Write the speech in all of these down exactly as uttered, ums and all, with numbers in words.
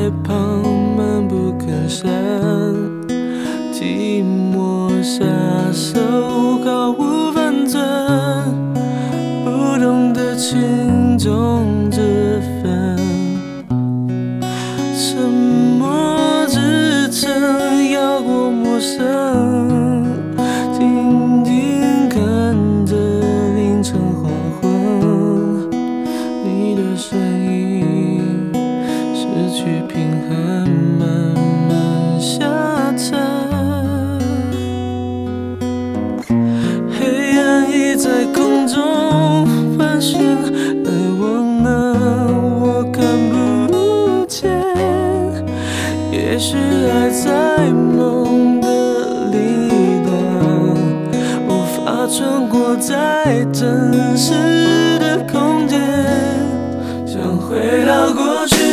在旁闷不吭声，寂寞下手毫无分寸，不懂得轻重之分，沉默支撑要过陌生，静静看着凌晨黄昏，你的声音失去平衡，慢慢下沉，黑暗已在空中盘旋，而我呢，我看不见。也许爱在梦的另一端，无法穿过在真实的空间，想回到过去。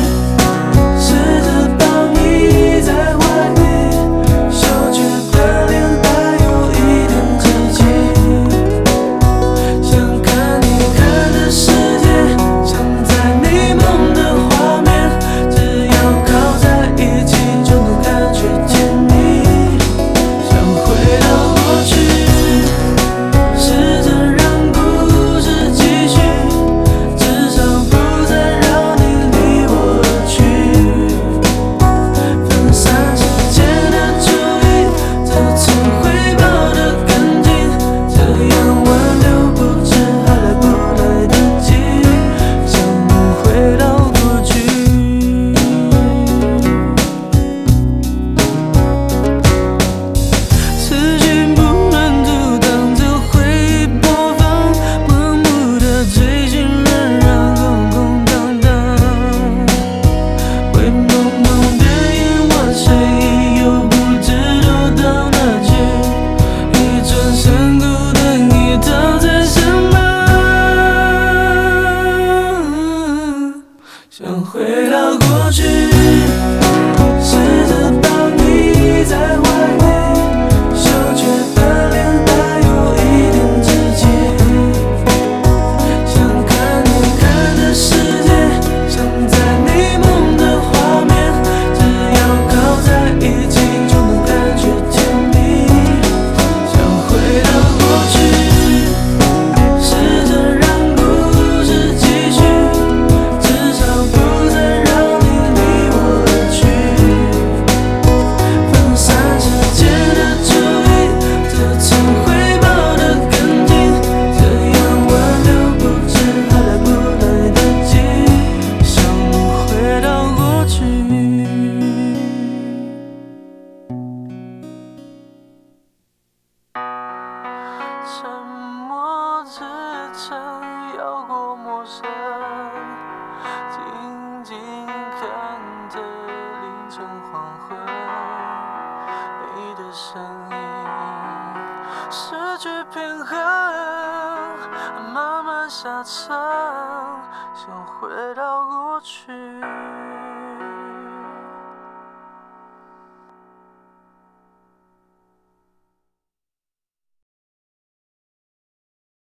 想回到过去，试着抱你在怀里，羞怯的脸带有一点直接，想看你看的世界，想在你梦的画面，只要靠在一起就能感觉甜蜜。想回到过去，试着让故事继续，至少不再让你离我而去，分散时间的注意，这次回报得更近，这样挽留不知还来不来得及。想回到过去，沉默支撑要过陌生，静静看着凌晨黄昏，你的声音失去平衡，慢慢下沉，想回到过去。